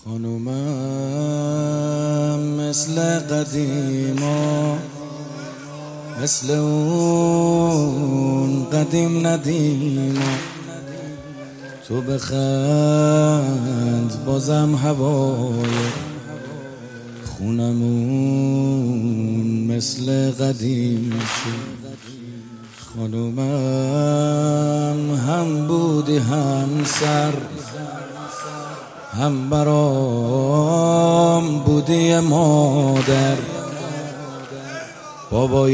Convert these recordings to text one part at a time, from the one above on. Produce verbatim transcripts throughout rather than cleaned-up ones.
خانومم مثل قدیما، مثل اون قدیم ندیما. تو بخند بازم هوای خونمون مثل قدیم شد. خانومم هم بودی هم سر، هم برام بودی مادر. بابای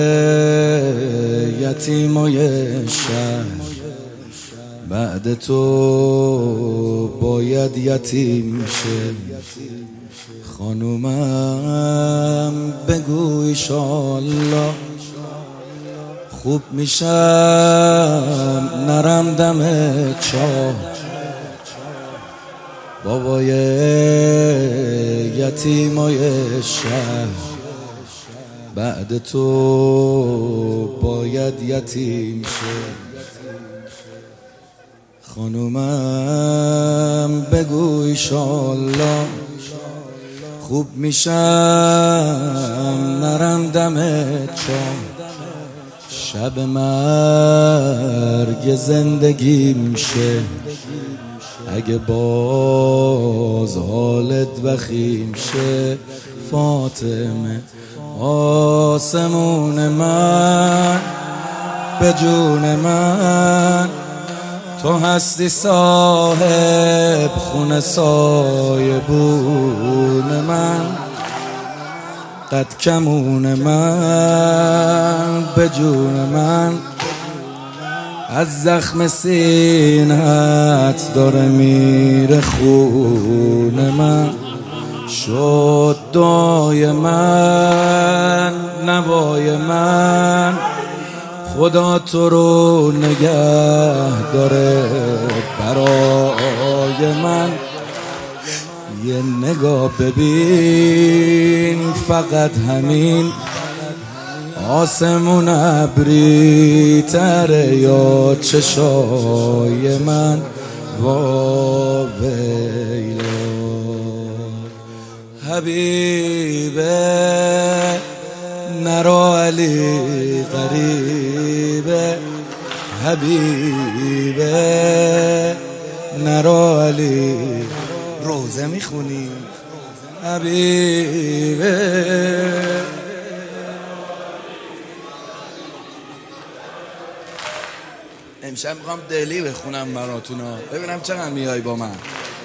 یتیمای شهر، بعد تو باید یتیم شه. خانومم بگو ایشالله خوب میشم نرم دم چاه. بابای یتیمای شهر، بعد تو باید یتیم شه. خانومم بگو ایشالله خوب میشم نرم دم چاه. شب مرگ زندگیم شه، اگه باز حالت وخیم شه. فاطمه آسمون من، به جون من تو هستی صاحب خون سایبون من. قد کمون من، به جون من از زخم سینه‌ات داره میره خون من. شد دعای من، نوای من، خدا تو رو نگه داره برای من. یه نگاه ببین فقط همین، آسمون ابری تره یا چشای من. وا ویلا حبیبه نرو علی غریبه، حبیبه نرو علی. روزه میخونی حبیبه؟ امشب میخوام دلی بخونم براتونا، ببینم چقدر میای با من.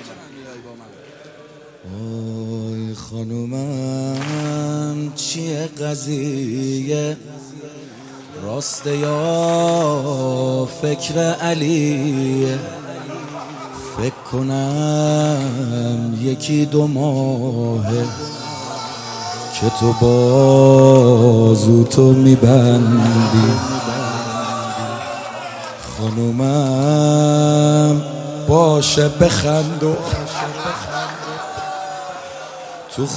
آی خانومم چیه قضیه، راسته یا فکر علیه؟ فکر کنم یکی دو ماهه که تو بازو تو میبندی. خانومم باشه بخندو تو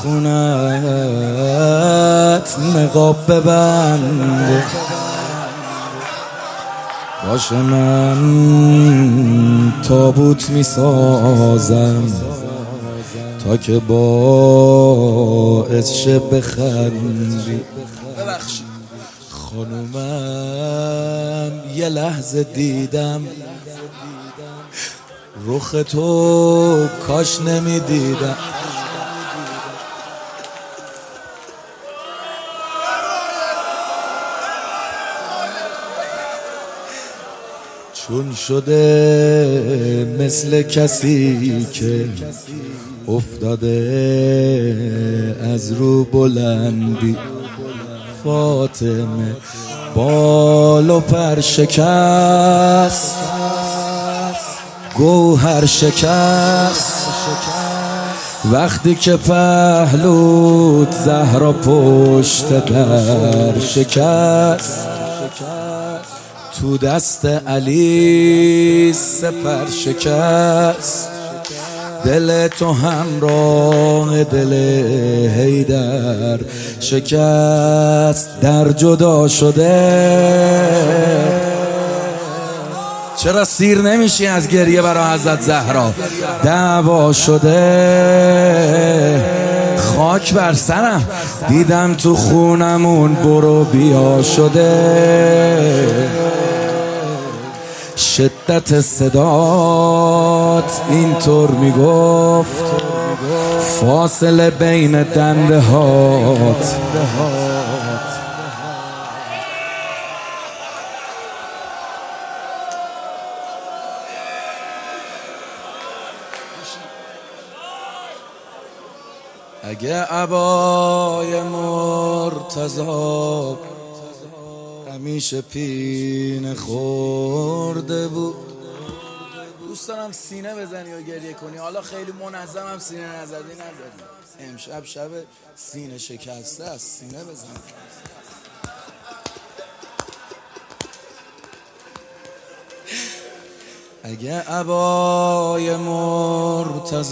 خونت نقاب ببند. باشه من تابوت میسازم تا که باعث شه بخندی. ببخشید خانومم یه لحظه دیدم رخ تو، کاش نمیدیدم. چون شده مثل کسی که افتاده از رو بلندی. فاطمه بال و پر شکست، گوهر شکست، وقتی که پهلوت زهرا پشت در شکست. تو دست علی سپر شکست، دل تو همراه دل حیدر شکست. در جدا شده چرا سیر نمیشی از گریه برا حضرت زهرا؟ دعوا شده خاک بر سرم، دیدم تو خونمون برو بیا شده. شدت صدات اینطور میگفت، فاصله بین دنده هات. اگه عبای مرتضی همیشه پینه خورده بود. دوست دارم سینه بزنی و گریه کنی. حالا خیلی منظم هم سینه نزدی نزدی، امشب شب سینه شکسته است، سینه بزن. اگه عبای مرتضی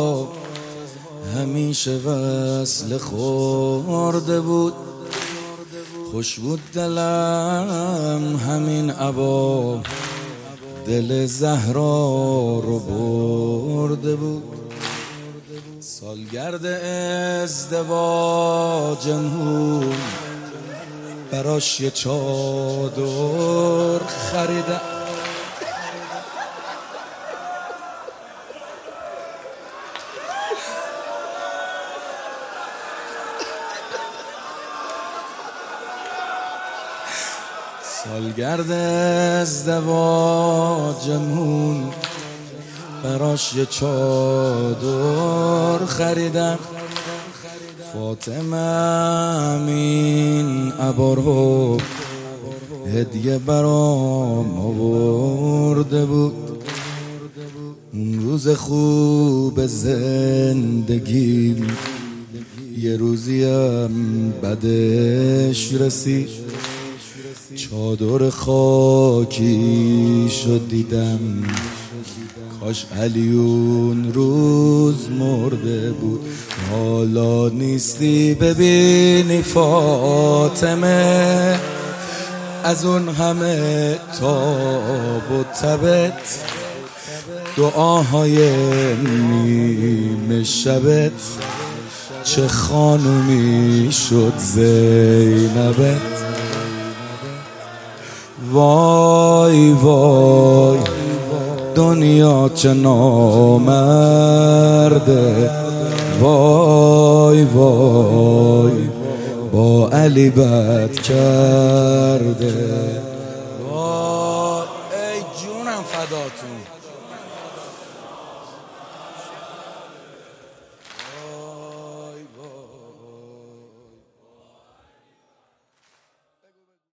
همیشه وصل خورده بود، خوش بود دلم همین عبا دل زهرا رو برده بود. سالگرد ازدواجمون براش یه چادر خریدم، سالگرد ازدواجمون براش یه چادر خریدم. فاطمه امین عبا رو هدیه برام آورده بود. اون روز خوب زندگیم یه روزیم بدش رسید، چادر خاکی شد دیدم، کاش علیون روز مرده بود. حالا نیستی ببینی فاطمه، از اون همه تاب و تبت، دعاهای نیمه شبت، چه خانومی شد زینبت. وای وای دنیا چه نامرده، وای وای با علی بد کرده.